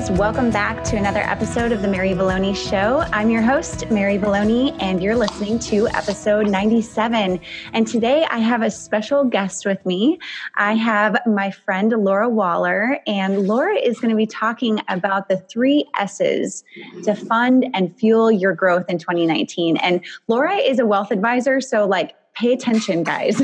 friends. Welcome back to another episode of The Mary Vallone Show. I'm your host, Mary Vallone, and you're listening to episode 97. And today I have a special guest with me. I have my friend, Laura Waller, and Laura is going to be talking about the 3 S's to fund and fuel your growth in 2019. And Laura is a wealth advisor, so pay attention, guys.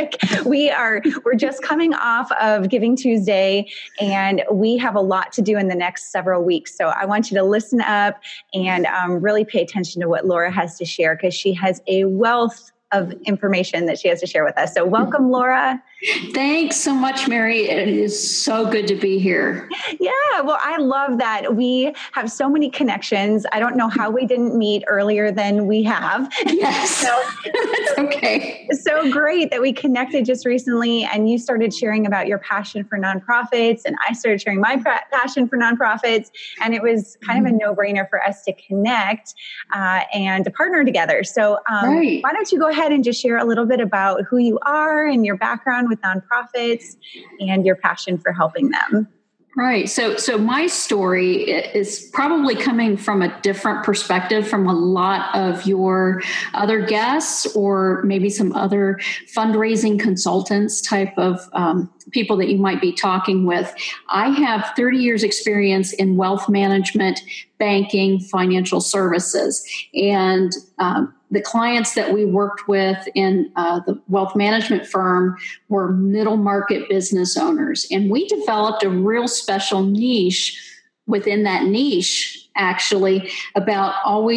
We're just coming off of Giving Tuesday, and we have a lot to do in the next several weeks. So I want you to listen up and really pay attention to what Laura has to share, because she has a wealth of information that she has to share with us. So welcome, Laura. Thanks so much, Mary. It is so good to be here. Yeah, well, I love that. We have so many connections. I don't know how we didn't meet earlier than we have. Yes, that's okay. So great that we connected just recently, and you started sharing about your passion for nonprofits, and I started sharing my passion for nonprofits, and it was kind of a no-brainer for us to connect and to partner together. So Why don't you go ahead and just share a little bit about who you are and your background with nonprofits and your passion for helping them. Right. So my story is probably coming from a different perspective from a lot of your other guests, or maybe some other fundraising consultants type of people that you might be talking with. I have 30 years experience in wealth management, banking, financial services, and the clients that we worked with in the wealth management firm were middle market business owners. And we developed a real special niche within that niche, actually, about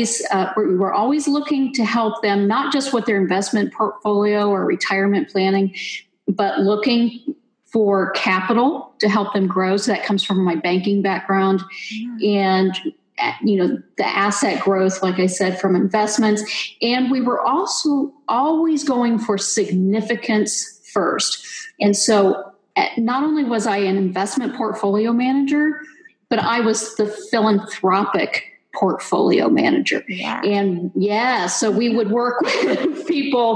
we were always looking to help them, not just with their investment portfolio or retirement planning, but looking for capital to help them grow. So that comes from my banking background. And the asset growth, like I said, from investments. And we were also always going for significance first. And so not only was I an investment portfolio manager, but I was the philanthropic portfolio manager. Yeah. And so we would work with people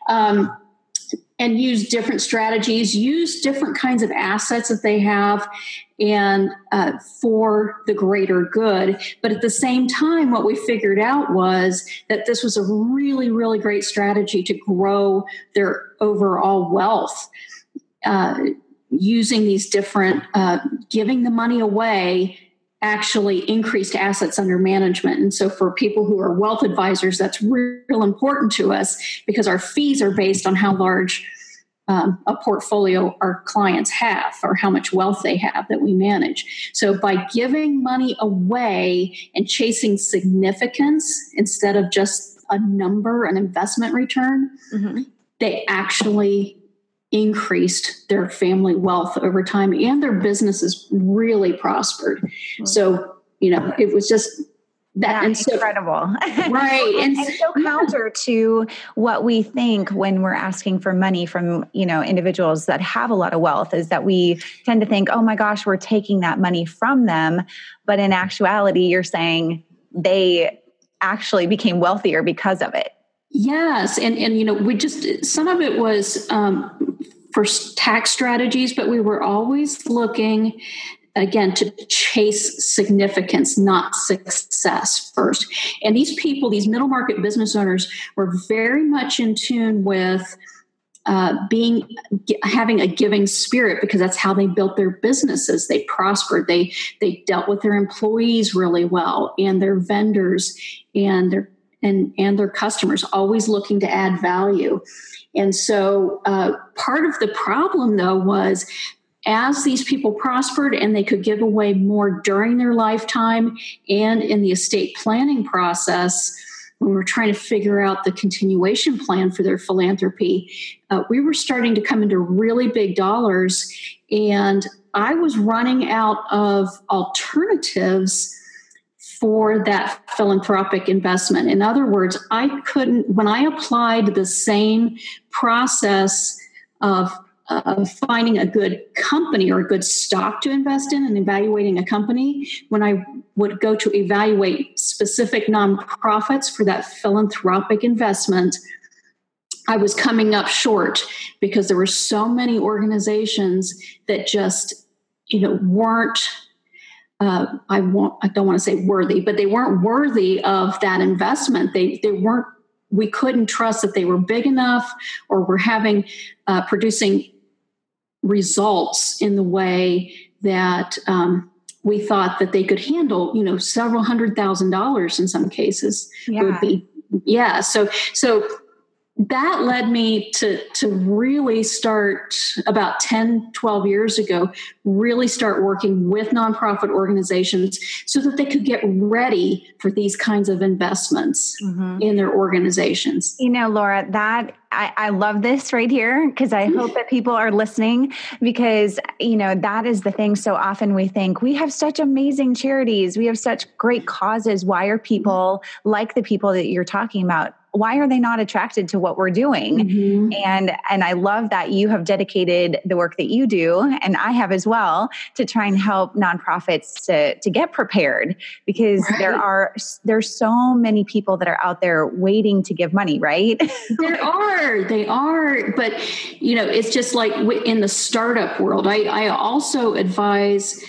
and use different strategies, use different kinds of assets that they have, and for the greater good. But at the same time, what we figured out was that this was a really, really great strategy to grow their overall wealth, using these different, giving the money away actually increased assets under management. And so for people who are wealth advisors, that's real important to us, because our fees are based on how large a portfolio our clients have, or how much wealth they have that we manage. So by giving money away and chasing significance instead of just a number, an investment return, they actually increased their family wealth over time, and their businesses really prospered. So, it was just that. That's incredible. Right. And so counter to what we think when we're asking for money from, individuals that have a lot of wealth, is that we tend to think, oh my gosh, we're taking that money from them. But in actuality, you're saying they actually became wealthier because of it. Yes. And we just, some of it was for tax strategies, but we were always looking, again, to chase significance, not success first. And these people, these middle market business owners, were very much in tune with having a giving spirit, because that's how they built their businesses. They prospered. They dealt with their employees really well, and their vendors, and their customers, always looking to add value. And so part of the problem, though, was as these people prospered and they could give away more during their lifetime and in the estate planning process, when we were trying to figure out the continuation plan for their philanthropy, we were starting to come into really big dollars. And I was running out of alternatives for that philanthropic investment. In other words, when I applied the same process of finding a good company or a good stock to invest in and evaluating a company, when I would go to evaluate specific nonprofits for that philanthropic investment, I was coming up short, because there were so many organizations that just, weren't I don't want to say worthy, but they weren't worthy of that investment. They weren't. We couldn't trust that they were big enough or were producing results in the way that we thought that they could handle. Several $100,000 in some cases would be. Yeah. So that led me to really start about 10, 12 years ago, really start working with nonprofit organizations so that they could get ready for these kinds of investments in their organizations. Laura, that I love this right here because I hope that people are listening because, that is the thing. So often we think we have such amazing charities. We have such great causes. Why are people like the people that you're talking about? Why are they not attracted to what we're doing? And I love that you have dedicated the work that you do, and I have as well, to try and help nonprofits to get prepared because there's so many people that are out there waiting to give money, right? They are. But, it's just like in the startup world, I also advise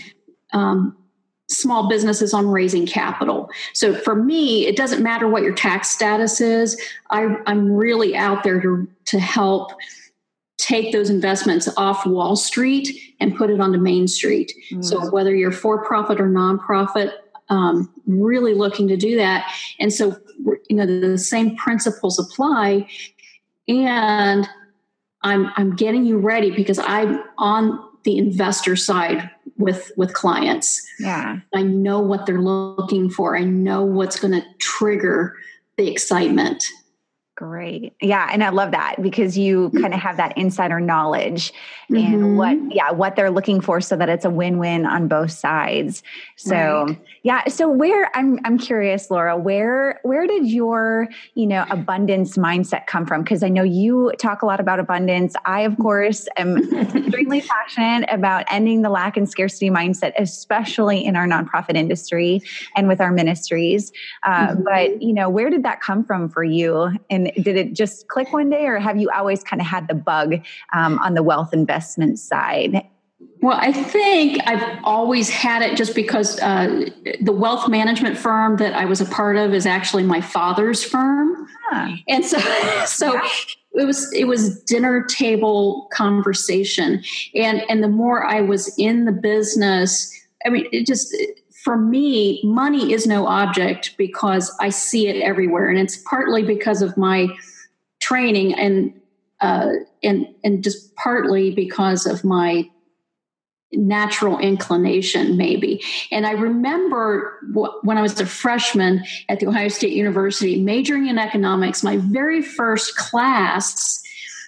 small businesses on raising capital. So for me, it doesn't matter what your tax status is. I'm really out there to help take those investments off Wall Street and put it onto Main Street. So whether you're for-profit or nonprofit, really looking to do that. And so, the same principles apply. And I'm getting you ready because I'm on the investor side with clients. Yeah. I know what they're looking for. I know what's going to trigger the excitement. Great. Yeah. And I love that because you kind of have that insider knowledge and what they're looking for so that it's a win-win on both sides. So, So where I'm curious, Laura, where did your, abundance mindset come from? Because I know you talk a lot about abundance. I, of course, am extremely passionate about ending the lack and scarcity mindset, especially in our nonprofit industry and with our ministries. But, where did that come from for you? And did it just click one day or have you always kind of had the bug on the wealth investment side? Well, I think I've always had it just because the wealth management firm that I was a part of is actually my father's firm. And so it was dinner table conversation. And the more I was in the business, for me, money is no object because I see it everywhere. And it's partly because of my training and just partly because of my natural inclination, maybe. And I remember when I was a freshman at The Ohio State University, majoring in economics, my very first class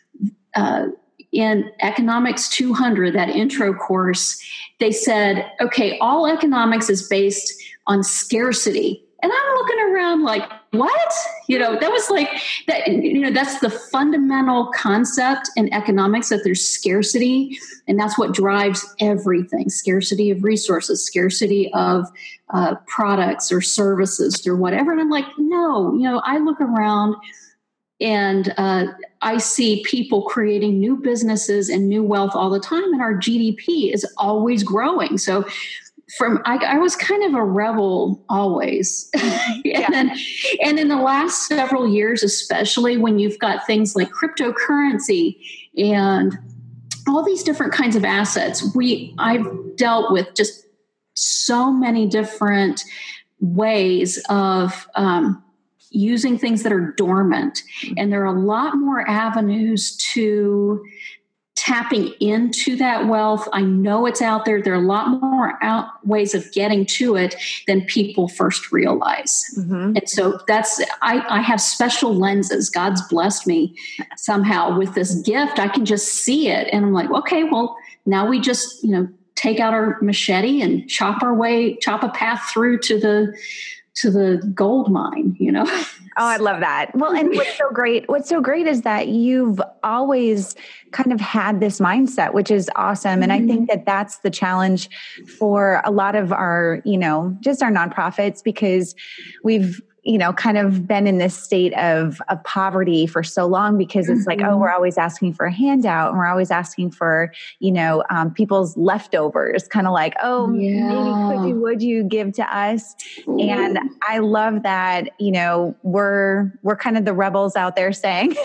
in Economics 200, that intro course, they said, okay, all economics is based on scarcity. And I'm looking around like, what? That was like that. That's the fundamental concept in economics, that there's scarcity, and that's what drives everything. Scarcity of resources, scarcity of products or services or whatever. And I'm like, no, I look around and I see people creating new businesses and new wealth all the time, and our GDP is always growing. So I was kind of a rebel always. And in the last several years, especially when you've got things like cryptocurrency and all these different kinds of assets, I've dealt with just so many different ways of using things that are dormant. And there are a lot more avenues to tapping into that wealth. I know it's out there. There are a lot more ways of getting to it than people first realize. And so I have special lenses.'s blessed me somehow with this gift. I can just see it. And I'm like, okay, well, now we just, take out our machete and chop a path through to the gold mine, Oh, I love that. Well, and what's so great is that you've always kind of had this mindset, which is awesome. And I think that that's the challenge for a lot of our, just our nonprofits, because we've, kind of been in this state of poverty for so long, because it's like, oh, we're always asking for a handout, and we're always asking for, people's leftovers, kind of like, oh, maybe would you give to us? And I love that, we're kind of the rebels out there saying,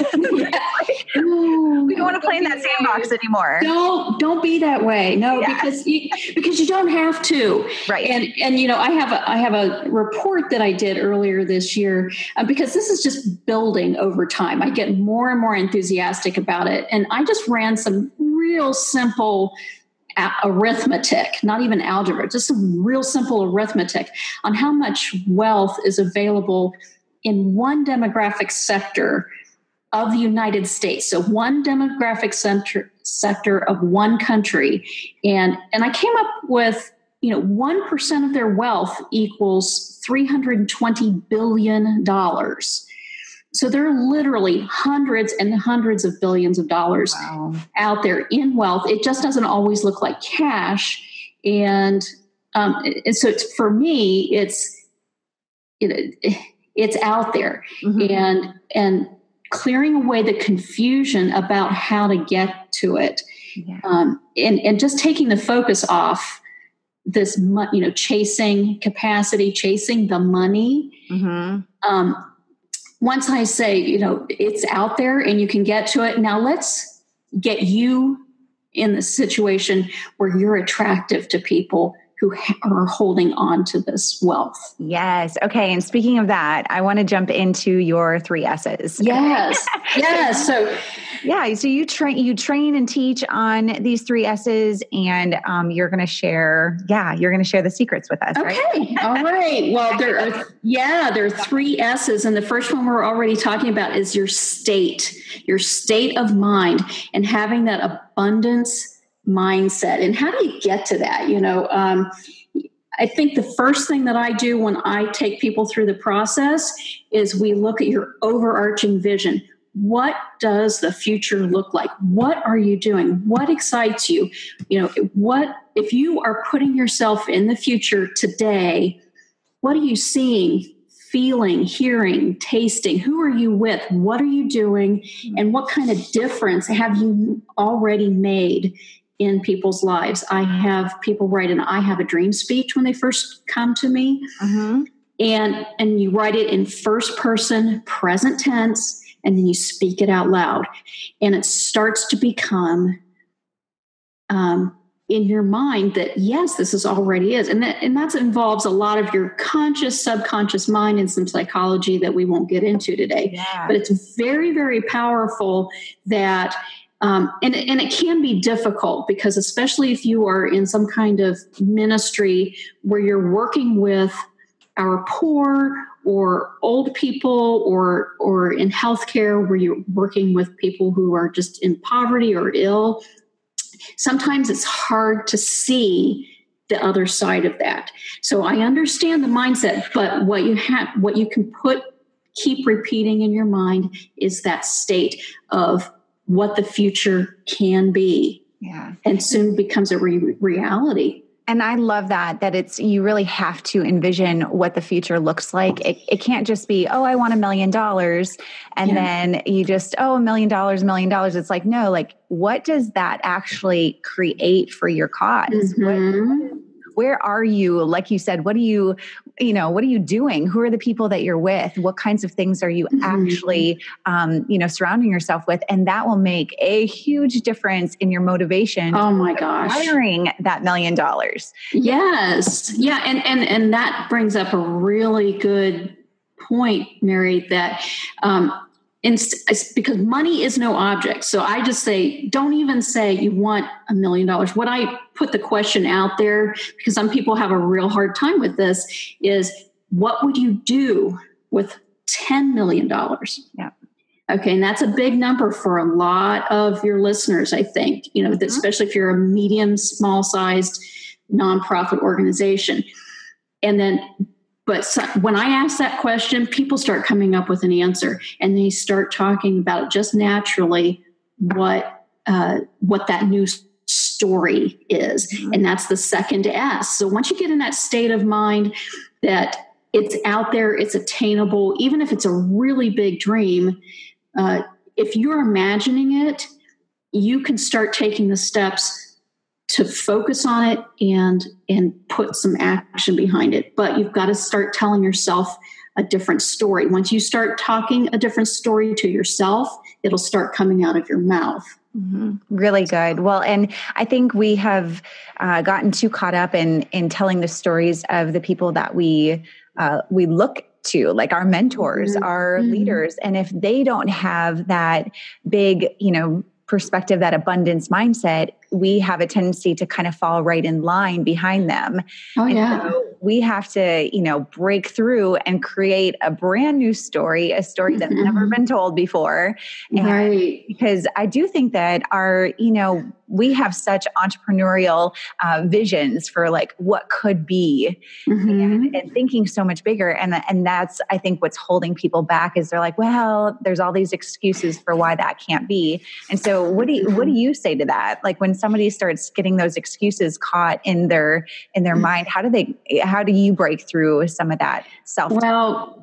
we don't want to play in that sandbox anymore. Don't be that way. No, because you don't have to. Right. And I have a report that I did earlier this year, because this is just building over time. I get more and more enthusiastic about it. And I just ran some real simple arithmetic, not even algebra, just some real simple arithmetic on how much wealth is available in one demographic sector of the United States. So one demographic sector of one country. And I came up with, 1% of their wealth equals $320 billion. So there are literally hundreds and hundreds of billions of dollars out there in wealth. It just doesn't always look like cash. And so for me, it's out there. And clearing away the confusion about how to get to it, and just taking the focus off this, chasing capacity, chasing the money. Once I say, it's out there and you can get to it. Now let's get you in the situation where you're attractive to people who are holding on to this wealth. Yes. Okay. And speaking of that, I want to jump into your 3 S's. Yes. Yes. So you train and teach on these 3 S's, and you're going to share the secrets with us. Okay. Right? All right. Well, there are 3 S's. And the first one we're already talking about is your state of mind, and having that abundance mindset. And how do you get to that? I think the first thing that I do when I take people through the process is we look at your overarching vision. What does the future look like? What are you doing? What excites you? What if you are putting yourself in the future today? What are you seeing, feeling, hearing, tasting? Who are you with? What are you doing? And what kind of difference have you already made in people's lives? I have people write an I have a dream speech when they first come to me. And you write it in first person, present tense, and then you speak it out loud. And it starts to become in your mind that, yes, this is already is. And that involves a lot of your conscious, subconscious mind and some psychology that we won't get into today. But it's very, very powerful that and it can be difficult, because especially if you are in some kind of ministry where you're working with our poor or old people, or in healthcare where you're working with people who are just in poverty or ill, sometimes it's hard to see the other side of that. So I understand the mindset, but what you can keep repeating in your mind is that state of what the future can be. And soon becomes a reality. And I love that you really have to envision what the future looks like. It can't just be, oh, I want $1 million. And then you just, $1 million. It's like, no, like, what does that actually create for your cause? Where are you? Like you said, what are you doing? Who are the people that you're with? What kinds of things are you actually, surrounding yourself with? And that will make a huge difference in your motivation. Oh my gosh. Hiring that $1 million. Yes. Yeah. And that brings up a really good point, Mary, that, because money is no object. So I just say, don't even say you want $1 million. What I put the question out there, because some people have a real hard time with this, is what would you do with $10 million? Yeah. Okay. And that's a big number for a lot of your listeners, I think, especially if you're a medium, small sized nonprofit organization. But when I ask that question, people start coming up with an answer, and they start talking about just naturally what that new story is. And that's the second S. So once you get in that state of mind that it's out there, it's attainable, even if it's a really big dream. If you're imagining it, you can start taking the steps to focus on it and put some action behind it. But you've got to start telling yourself a different story. Once you start talking a different story to yourself, it'll start coming out of your mouth. Mm-hmm. Really good. Well, and I think we have gotten too caught up in telling the stories of the people that we look to, like our mentors, our leaders. And if they don't have that big, perspective, that abundance mindset, we have a tendency to kind of fall right in line behind them. Oh, yeah. So we have to, break through and create a brand new story, a story that's never been told before. Right. Because I do think that we have such entrepreneurial visions for like what could be, and thinking so much bigger. And that's, I think, what's holding people back is they're like, well, there's all these excuses for why that can't be. And so what do you say to that? Like when somebody starts getting those excuses caught in their mind, how do you break through some of that self? Well,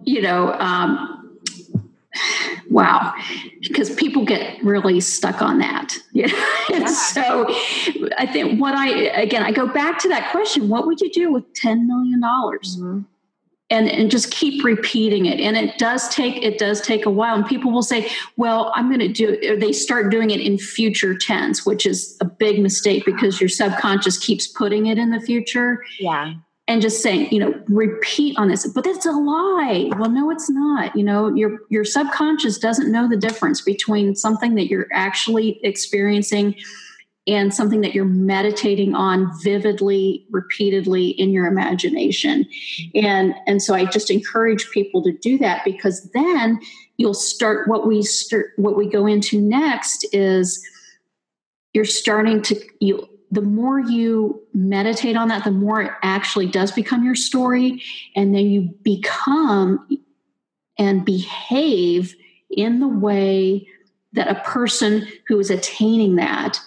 wow, because people get really stuck on that. And so I think I go back to that question, what would you do with $10 million? And just keep repeating it. And it does take a while. And people will say, well, I'm going to do it. Or they start doing it in future tense, which is a big mistake because your subconscious keeps putting it in the future. Yeah. And just saying, repeat on this, but that's a lie. Well, no, it's not. Your subconscious doesn't know the difference between something that you're actually experiencing and something that you're meditating on vividly, repeatedly in your imagination. And so I just encourage people to do that, because then you'll start what we go into next is you're starting to, the more you meditate on that, the more it actually does become your story. And then you become and behave in the way that a person who is attaining that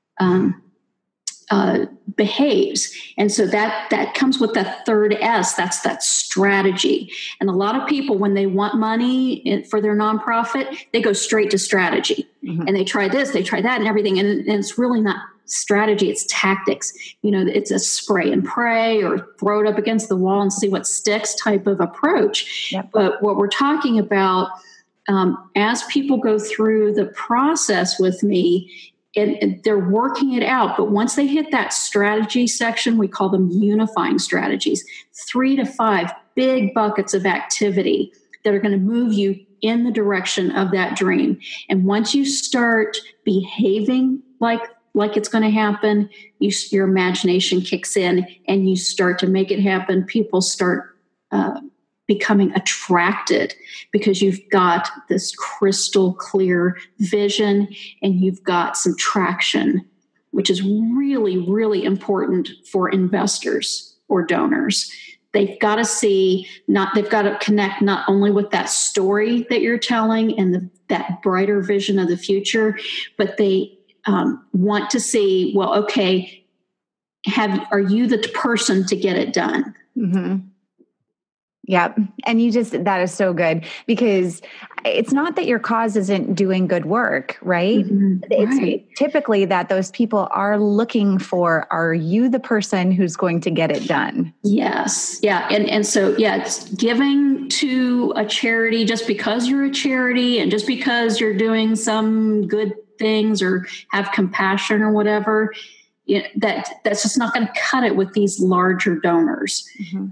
behaves. And so that comes with that third S, that's that strategy. And a lot of people, when they want money for their nonprofit, they go straight to strategy. And they try this, they try that and everything. And it's really not strategy, it's tactics. It's a spray and pray or throw it up against the wall and see what sticks type of approach. Yep. But what we're talking about, as people go through the process with me, and they're working it out. But once they hit that strategy section, we call them unifying strategies, 3 to 5 big buckets of activity that are going to move you in the direction of that dream. And once you start behaving like it's going to happen, your imagination kicks in and you start to make it happen. People start becoming attracted because you've got this crystal clear vision and you've got some traction, which is really, really important for investors or donors. They've got to they've got to connect not only with that story that you're telling and that brighter vision of the future, but they want to see, well, okay, are you the person to get it done? Mm-hmm. Yeah. And that is so good, because it's not that your cause isn't doing good work, right? It's typically that those people are looking for, are you the person who's going to get it done? Yes. Yeah. And so, it's giving to a charity just because you're a charity and just because you're doing some good things or have compassion or whatever, that's just not going to cut it with these larger donors.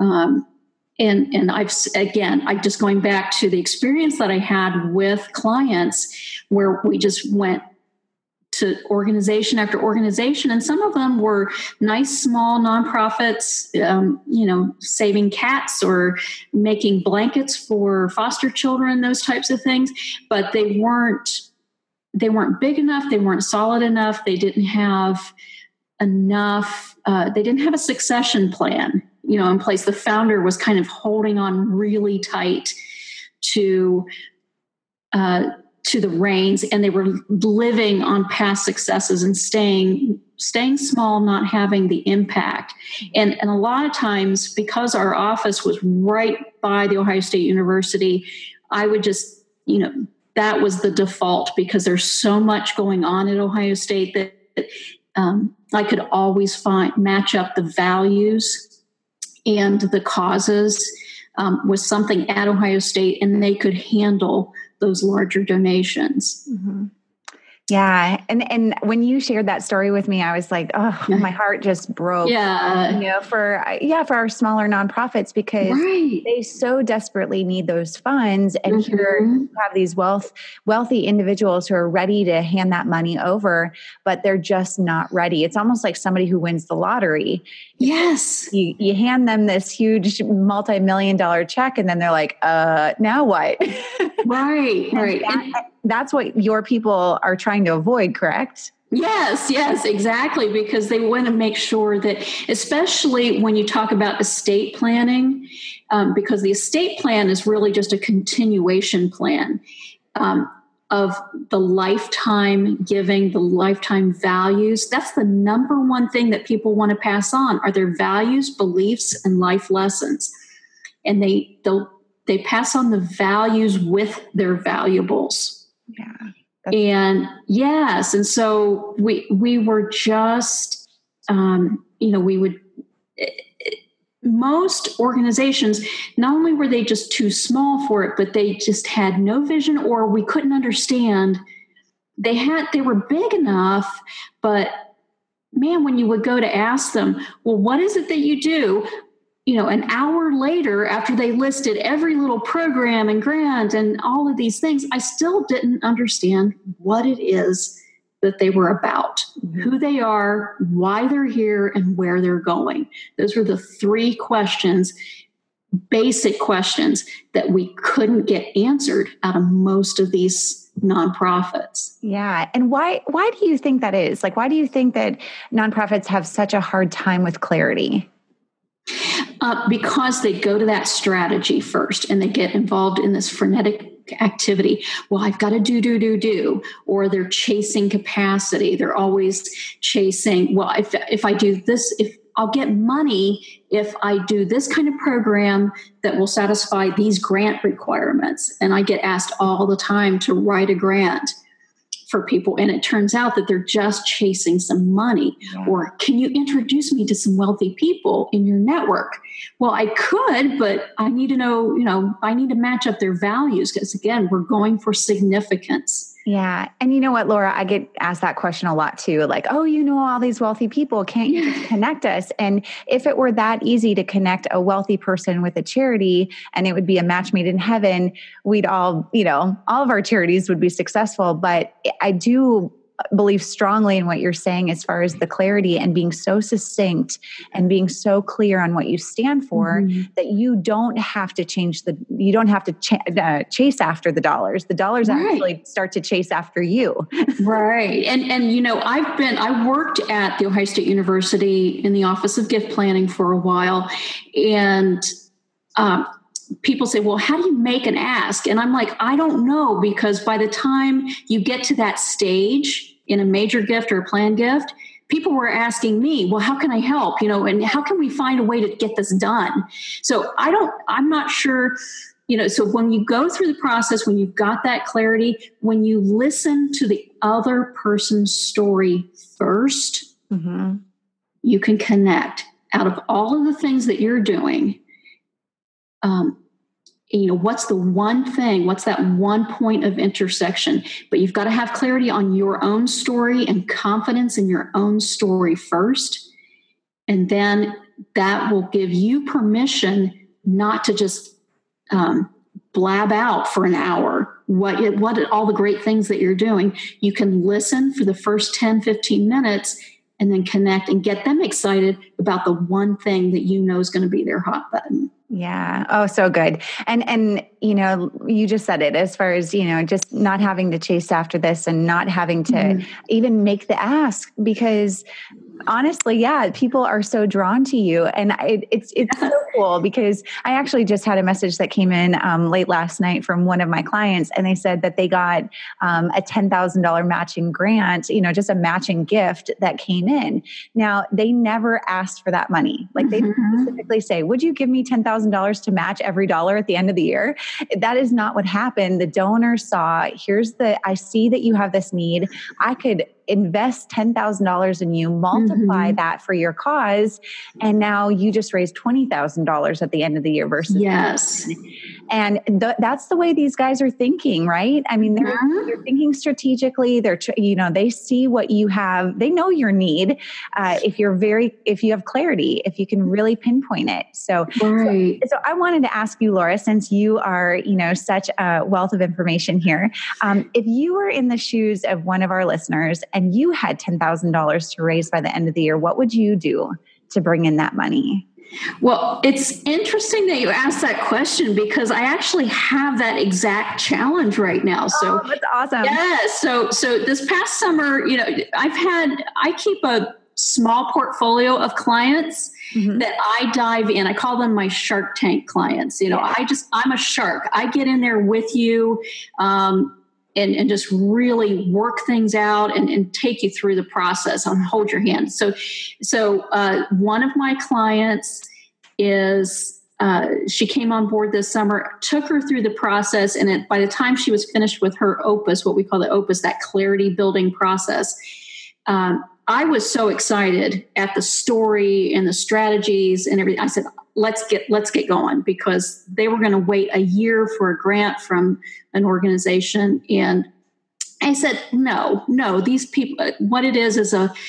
And I just going back to the experience that I had with clients where we just went to organization after organization, and some of them were nice, small nonprofits, saving cats or making blankets for foster children, those types of things, but they weren't big enough. They weren't solid enough. They didn't have enough. They didn't have a succession plan, in place. The founder was kind of holding on really tight to to the reins, and they were living on past successes and staying small, not having the impact. And a lot of times, because our office was right by the Ohio State University, I would just, that was the default, because there's so much going on at Ohio State that I could always match up the values and the causes with something at Ohio State, and they could handle those larger donations. Mm-hmm. Yeah. And when you shared that story with me, I was like, oh, my heart just broke, for our smaller nonprofits, because they so desperately need those funds. And here you have these wealthy individuals who are ready to hand that money over, but they're just not ready. It's almost like somebody who wins the lottery. Yes. You hand them this huge multi-million-dollar check, and then they're like, now what? Right. That's what your people are trying to avoid, correct? Yes, exactly. Because they want to make sure that, especially when you talk about estate planning, because the estate plan is really just a continuation plan of the lifetime giving, the lifetime values. That's the number one thing that people want to pass on, are their values, beliefs, and life lessons. And they pass on the values with their valuables. Yeah. And yes. And so we were just, most organizations, not only were they just too small for it, but they just had no vision, or we couldn't understand. They were big enough, but man, when you would go to ask them, well, what is it that you do? An hour later, after they listed every little program and grant and all of these things, I still didn't understand what it is that they were about, who they are, why they're here, and where they're going. Those were the three questions, basic questions, that we couldn't get answered out of most of these nonprofits. Yeah. And why do you think that is? Like, why do you think that nonprofits have such a hard time with clarity? Because they go to that strategy first, and they get involved in this frenetic activity. Well, I've got to do, or they're chasing capacity. They're always chasing, well, if I do this, if I'll get money if I do this kind of program that will satisfy these grant requirements. And I get asked all the time to write a grant for people. And it turns out that they're just chasing some money. Yeah. Or can you introduce me to some wealthy people in your network? Well, I could, but I need to know, I need to match up their values, because again, we're going for significance. Yeah. And you know what, Laura, I get asked that question a lot too. Like, oh, all these wealthy people, can't you just connect us? And if it were that easy to connect a wealthy person with a charity, and it would be a match made in heaven, we'd all of our charities would be successful. But I do believe strongly in what you're saying as far as the clarity and being so succinct and being so clear on what you stand for, that you don't have to chase after the dollars. The dollars actually start to chase after you. Right. And I worked at the Ohio State University in the Office of Gift Planning for a while, and people say, well, how do you make an ask? And I'm like, I don't know, because by the time you get to that stage in a major gift or a planned gift, people were asking me, well, how can I help? And how can we find a way to get this done? So I'm not sure, so when you go through the process, when you've got that clarity, when you listen to the other person's story first, you can connect out of all of the things that you're doing. What's the one thing, what's that one point of intersection? But you've got to have clarity on your own story and confidence in your own story first. And then that will give you permission not to just blab out for an hour what all the great things that you're doing. You can listen for the first 10, 15 minutes and then connect and get them excited about the one thing that is going to be their hot button. Yeah. Oh, so good. And, you just said it, as far as, just not having to chase after this and not having to even make the ask, because honestly, yeah, people are so drawn to you, and it's so cool because I actually just had a message that came in late last night from one of my clients, and they said that they got a $10,000 matching grant, just a matching gift that came in. Now, they never asked for that money. Like they specifically say, "Would you give me $10,000 to match every dollar at the end of the year?" That is not what happened. The donor saw, I see that you have this need. I could invest $10,000 in you, multiply that for your cause, and now you just raised $20,000 at the end of the year versus yes. And that's the way these guys are thinking, right? I mean, they're thinking strategically. They see what you have. They know your need. If you have clarity, if you can really pinpoint it. So I wanted to ask you, Laura, since you are, such a wealth of information here, if you were in the shoes of one of our listeners and you had $10,000 to raise by the end of the year, what would you do to bring in that money? Well, it's interesting that you asked that question because I actually have that exact challenge right now. So that's awesome. Yeah. So this past summer, I keep a small portfolio of clients that I dive in. I call them my Shark Tank clients. I'm a shark. I get in there with you, and just really work things out and take you through the process and hold your hand. So one of my clients is, she came on board this summer, took her through the process. And by the time she was finished with her opus, what we call the opus, that clarity building process, I was so excited at the story and the strategies and everything. I said, let's get going, because they were going to wait a year for a grant from an organization. And I said, no, these people, what it is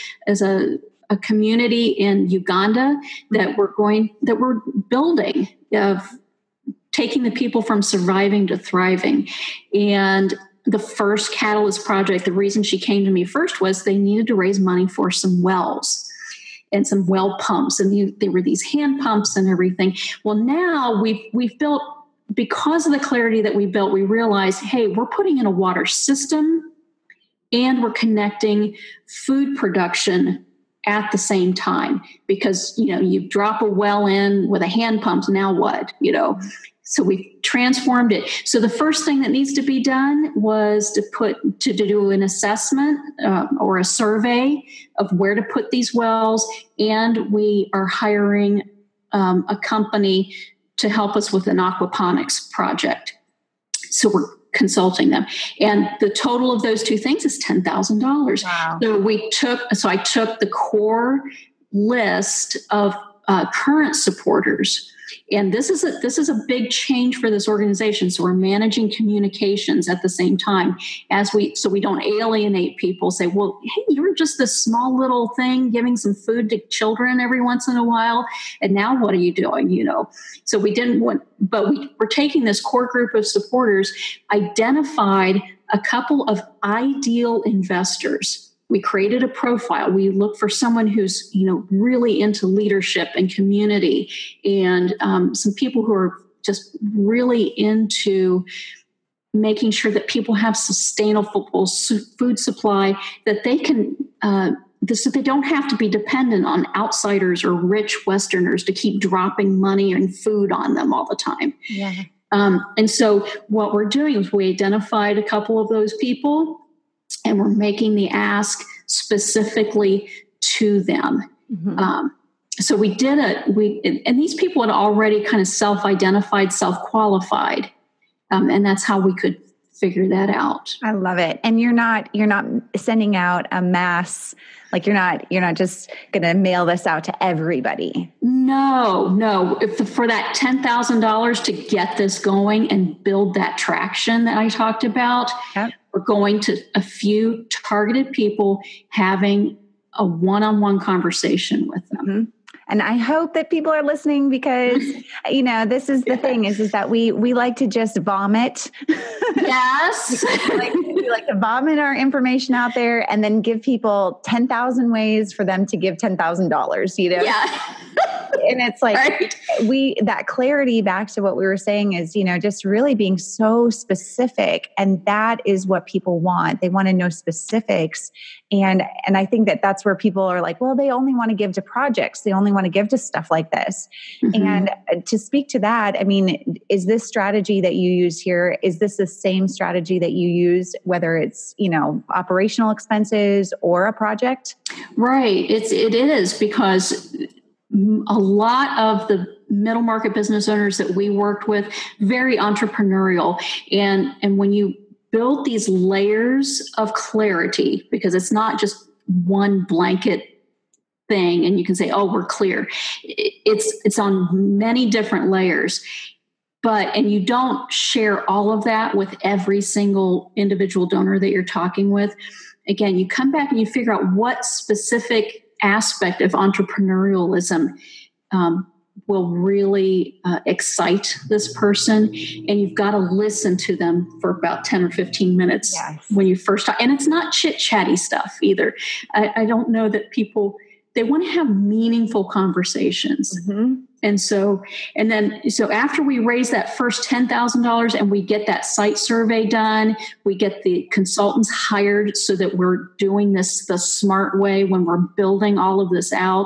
a community in Uganda that we're building, of taking the people from surviving to thriving. And the first Catalyst project, the reason she came to me first was they needed to raise money for some wells and some well pumps. And they were these hand pumps and everything. Well, now we've built, because of the clarity that we built, we realized, hey, we're putting in a water system and we're connecting food production at the same time, because, you drop a well in with a hand pump. Now what, So we transformed it. So the first thing that needs to be done was to do an assessment or a survey of where to put these wells. And we are hiring a company to help us with an aquaponics project. So we're consulting them. And the total of those two things is $10,000. Wow. So I took the core list of current supporters. And this is a big change for this organization. So we're managing communications at the same time so we don't alienate people, say, well, hey, you're just this small little thing giving some food to children every once in a while. And now what are you doing? So we didn't want, but we're taking this core group of supporters, identified a couple of ideal investors. We created a profile. We look for someone who's, really into leadership and community, and some people who are just really into making sure that people have sustainable food supply, that they can, so they don't have to be dependent on outsiders or rich Westerners to keep dropping money and food on them all the time. Yeah. And so what we're doing is we identified a couple of those people, and we're making the ask specifically to them. Mm-hmm. So we did and these people had already kind of self-identified, self-qualified. And that's how we could figure that out. I love it. And you're not sending out a mass, like you're not just going to mail this out to everybody. No. For that $10,000 to get this going and build that traction that I talked about, yep. We're going to a few targeted people, having a one-on-one conversation with them. Mm-hmm. And I hope that people are listening because, this is the thing is that we like to just vomit. Yes. we like to vomit our information out there and then give people 10,000 ways for them to give $10,000, Yeah. And it's like that clarity, back to what we were saying, is, just really being so specific. And that is what people want. They want to know specifics. And I think that that's where people are like, well, they only want to give to projects. They only want to give to stuff like this. Mm-hmm. And to speak to that, I mean, is this strategy that you use here, is this the same strategy that you use, whether it's, operational expenses or a project? Right. It is, because a lot of the middle market business owners that we worked with, very entrepreneurial. And when you build these layers of clarity, because it's not just one blanket thing and you can say, oh, we're clear. It's on many different layers. And you don't share all of that with every single individual donor that you're talking with. Again, you come back and you figure out what specific aspect of entrepreneurialism will really excite this person, and you've got to listen to them for about 10 or 15 minutes when you first talk. And it's not chit-chatty stuff either. I don't know that people, they want to have meaningful conversations. Mm-hmm. And so after we raise that first $10,000 and we get that site survey done, we get the consultants hired so that we're doing this the smart way when we're building all of this out.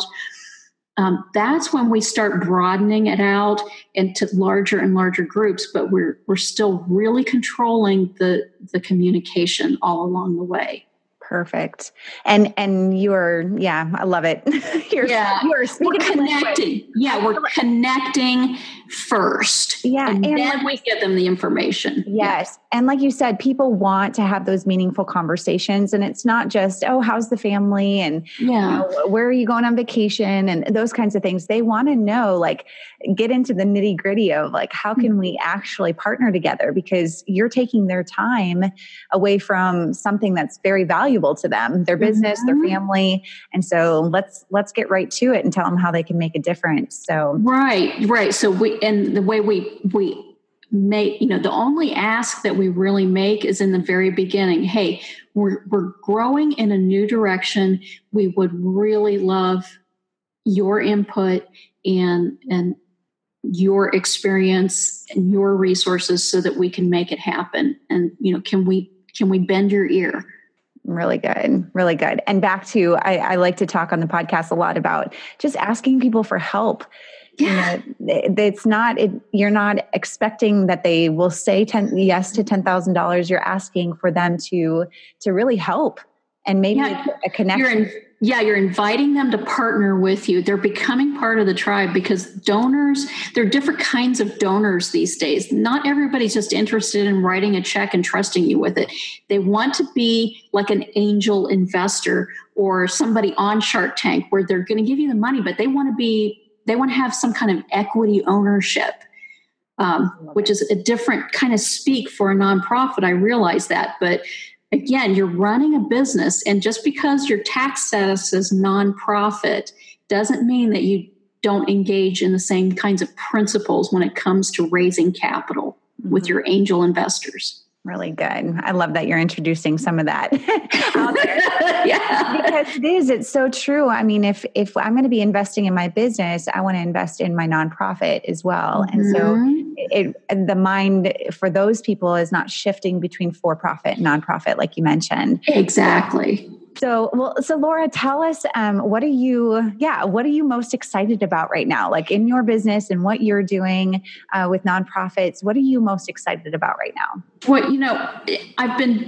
That's when we start broadening it out into larger and larger groups, but we're still really controlling the communication all along the way. Perfect. And you're, I love it. We're connecting. We're connecting first. Yeah. And then we give them the information. Yes. And like you said, people want to have those meaningful conversations, and it's not just, oh, how's the family? And where are you going on vacation? And those kinds of things. They want to know, like, get into the nitty gritty of like, how can we actually partner together? Because you're taking their time away from something that's very valuable to them, their business, their family. And so let's get right to it and tell them how they can make a difference. So right. So the way we make, the only ask that we really make is in the very beginning. Hey, we're growing in a new direction. We would really love your input and your experience and your resources so that we can make it happen. And, can we bend your ear? Really good. Really good. And back to, I like to talk on the podcast a lot about just asking people for help. Yeah. It's not, you're not expecting that they will say yes to $10,000. You're asking for them to really help and maybe a connection. You're inviting them to partner with you. They're becoming part of the tribe, because donors, there are different kinds of donors these days. Not everybody's just interested in writing a check and trusting you with it. They want to be like an angel investor or somebody on Shark Tank, where they're going to give you the money, but they want to have some kind of equity ownership, which is a different kind of speak for a nonprofit. I realize that, but again, you're running a business, and just because your tax status is nonprofit doesn't mean that you don't engage in the same kinds of principles when it comes to raising capital with your angel investors. Really good. I love that you're introducing some of that out there. Because it's so true. I mean, if I'm going to be investing in my business, I want to invest in my nonprofit as well. Mm-hmm. And so the mind for those people is not shifting between for-profit and nonprofit, like you mentioned. Exactly. So Laura, tell us, what are you most excited about right now? Like in your business and what you're doing with nonprofits, what are you most excited about right now? Well, I've been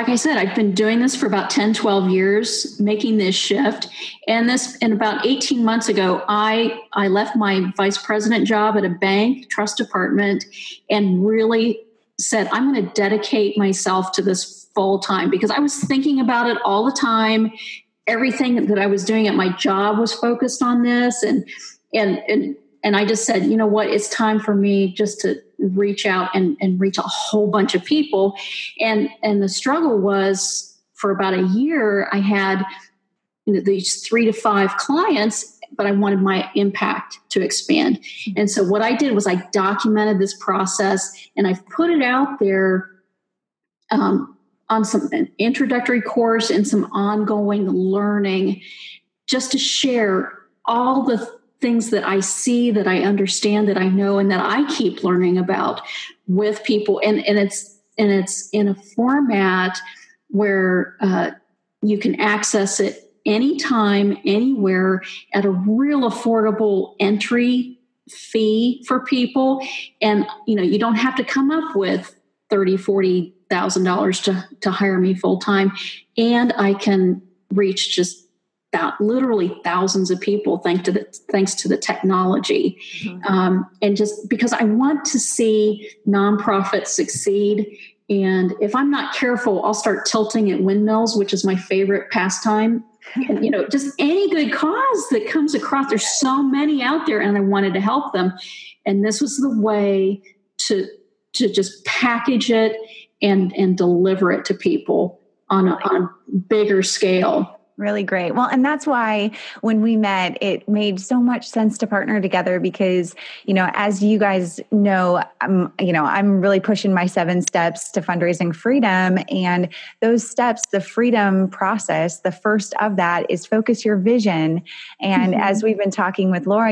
doing this for about 10, 12 years, making this shift. And about 18 months ago, I left my vice president job at a bank, trust department, and really said, I'm going to dedicate myself to this full time, because I was thinking about it all the time. Everything that I was doing at my job was focused on this. And I just said, you know what, it's time for me just to reach out and reach a whole bunch of people. And the struggle was, for about a year, I had these 3 to 5 clients, but I wanted my impact to expand. And so what I did was I documented this process and I've put it out there on an introductory course and some ongoing learning, just to share all the things that I see, that I understand, that I know, and that I keep learning about with people. And it's in a format where you can access it anytime, anywhere, at a real affordable entry fee for people. And, you don't have to come up with $30,000-$40,000 to hire me full time. And I can reach just literally thousands of people thanks to the technology. Mm-hmm. And just because I want to see nonprofits succeed. And if I'm not careful, I'll start tilting at windmills, which is my favorite pastime. And, just any good cause that comes across. There's so many out there, and I wanted to help them. And this was the way to just package it and deliver it to people on a bigger scale. Really great. Well, and that's why when we met, it made so much sense to partner together because, as you guys know, I'm really pushing my 7 steps to fundraising freedom. And those steps, the freedom process, the first of that is focus your vision. And mm-hmm. as we've been talking with Laura,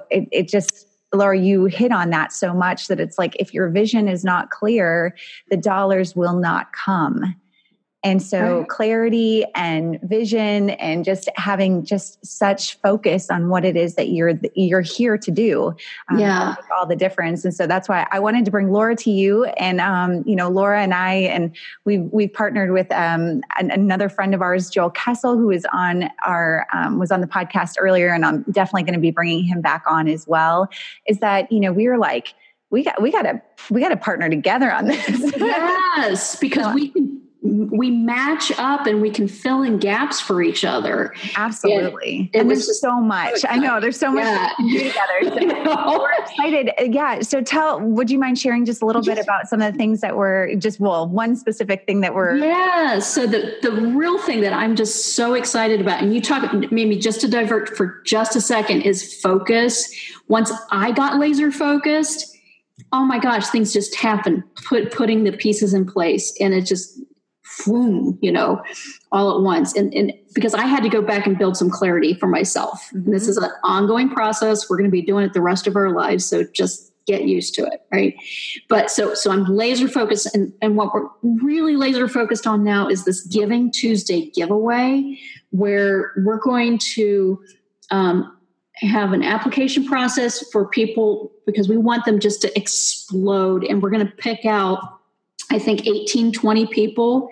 Laura, you hit on that so much that it's like, if your vision is not clear, the dollars will not come. And so clarity and vision and just having just such focus on what it is that you're here to do. Make all the difference. And so that's why I wanted to bring Laura to you. And, Laura and I, and we've partnered with another friend of ours, Joel Kessel, who is was on the podcast earlier. And I'm definitely going to be bringing him back on as well. Is that, we were like, we got to partner together on this. Yes, because we match up and we can fill in gaps for each other. Absolutely. And there's so much. I know there's so much to do together. So we're excited. Yeah. So would you mind sharing just a little bit about some of the things that were one specific thing that were. Yeah. So the real thing that I'm just so excited about, and you maybe just to divert for just a second, is focus. Once I got laser focused, oh my gosh, things just happened, putting the pieces in place, and it just, boom, all at once. And because I had to go back and build some clarity for myself. Mm-hmm. And this is an ongoing process. We're going to be doing it the rest of our lives. So just get used to it. Right. But so I'm laser focused. And what we're really laser focused on now is this Giving Tuesday giveaway, where we're going to have an application process for people, because we want them just to explode. And we're going to pick out, I think, 18, 20 people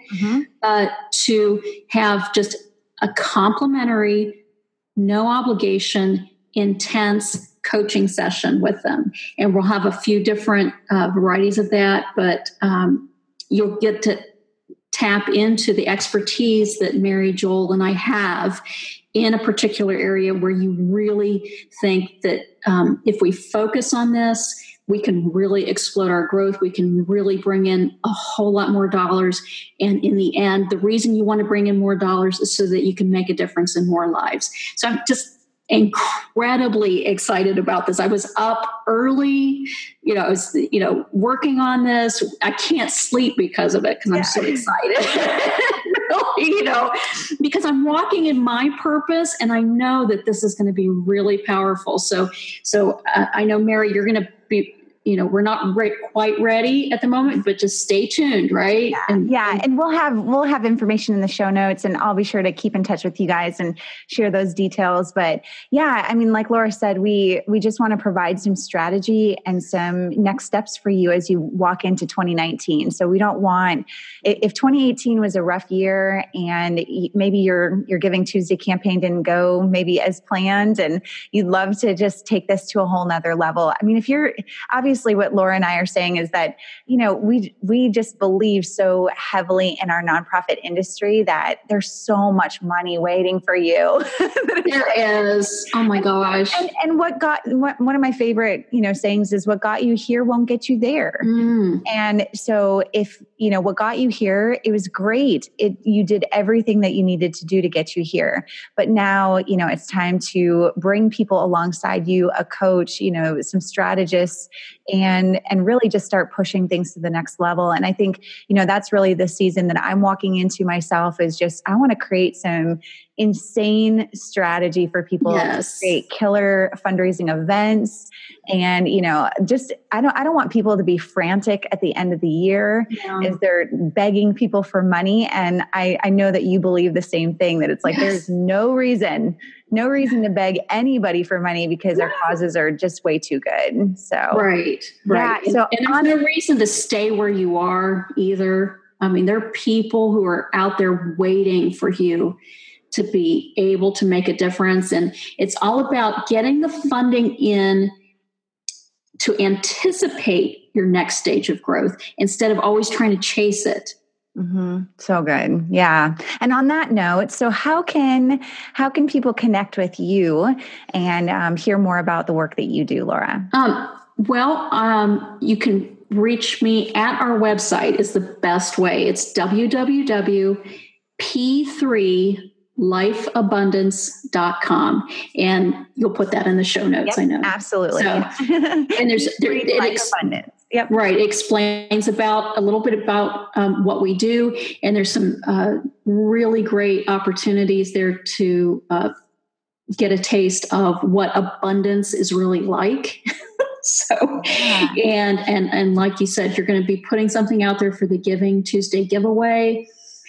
to have just a complimentary, no obligation, intense coaching session with them. And we'll have a few different varieties of that, but you'll get to tap into the expertise that Mary, Joel, and I have in a particular area where you really think that if we focus on this, we can really explode our growth. We can really bring in a whole lot more dollars. And in the end, the reason you want to bring in more dollars is so that you can make a difference in more lives. So I'm just incredibly excited about this. I was up early, I was, working on this. I can't sleep because of it, because I'm so excited. Really, because I'm walking in my purpose, and I know that this is going to be really powerful. So I know, Mary, you're going to be, we're not quite ready at the moment, but just stay tuned, right? Yeah. And we'll have information in the show notes, and I'll be sure to keep in touch with you guys and share those details. But yeah, I mean, like Laura said, we just want to provide some strategy and some next steps for you as you walk into 2019. So we don't want, if 2018 was a rough year and maybe your Giving Tuesday campaign didn't go maybe as planned, and you'd love to just take this to a whole nother level. I mean, if you're obviously obviously what Laura and I are saying is that, we just believe so heavily in our nonprofit industry that there's so much money waiting for you. There is. Oh my gosh. And one of my favorite, sayings is what got you here won't get you there. And so if, what got you here, it was great. You did everything that you needed to do to get you here. But now, it's time to bring people alongside you, a coach, some strategists, and really just start pushing things to the next level. And I think, that's really the season that I'm walking into myself, is just, I want to create some insane strategy for people to create killer fundraising events. And, I don't want people to be frantic at the end of the year as they're begging people for money. And I know that you believe the same thing, that it's like, there's no reason to beg anybody for money because our causes are just way too good. So, right. Yeah, and there's no reason to stay where you are either. I mean, there are people who are out there waiting for you to be able to make a difference. And it's all about getting the funding in to anticipate your next stage of growth instead of always trying to chase it. Mm-hmm. So good. Yeah. And on that note, so how can people connect with you and hear more about the work that you do, Laura? You can reach me at our website is the best way. It's www.p3lifeabundance.com. And you'll put that in the show notes. Yep, I know. Absolutely. So, and abundance. Yep. Right. It explains a little bit about what we do. And there's some really great opportunities there to get a taste of what abundance is really like. And like you said, you're going to be putting something out there for the Giving Tuesday giveaway.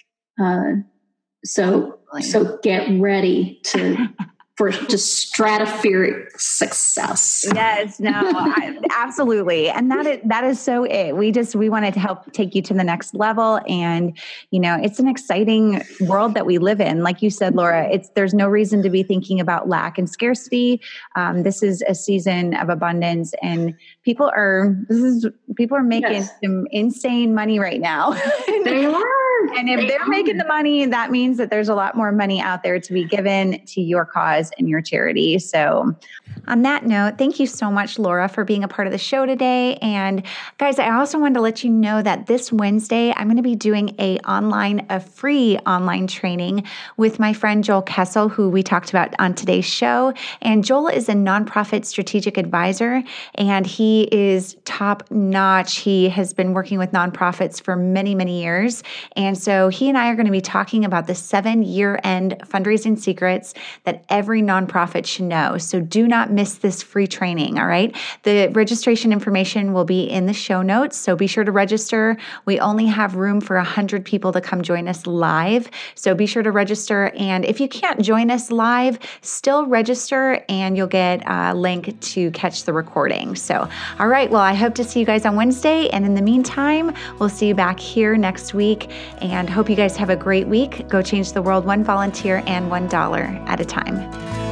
So get ready for just stratospheric success. Yes, absolutely. And that is so it. We wanted to help take you to the next level. And, it's an exciting world that we live in. Like you said, Laura, there's no reason to be thinking about lack and scarcity. This is a season of abundance, and people are making some insane money right now. They are. And if they're making the money, that means that there's a lot more money out there to be given to your cause and your charity. So on that note, thank you so much, Laura, for being a part of the show today. And guys, I also wanted to let you know that this Wednesday, I'm going to be doing a free online training with my friend Joel Kessel, who we talked about on today's show. And Joel is a nonprofit strategic advisor, and he is top notch. He has been working with nonprofits for many, many years. And so he and I are going to be talking about the 7 year-end fundraising secrets that every nonprofit should know. So do not miss this free training, all right? The registration information will be in the show notes, so be sure to register. We only have room for 100 people to come join us live, so be sure to register. And if you can't join us live, still register and you'll get a link to catch the recording. So, all right, well, I hope to see you guys on Wednesday. And in the meantime, we'll see you back here next week. And hope you guys have a great week. Go change the world one volunteer and $1 at a time.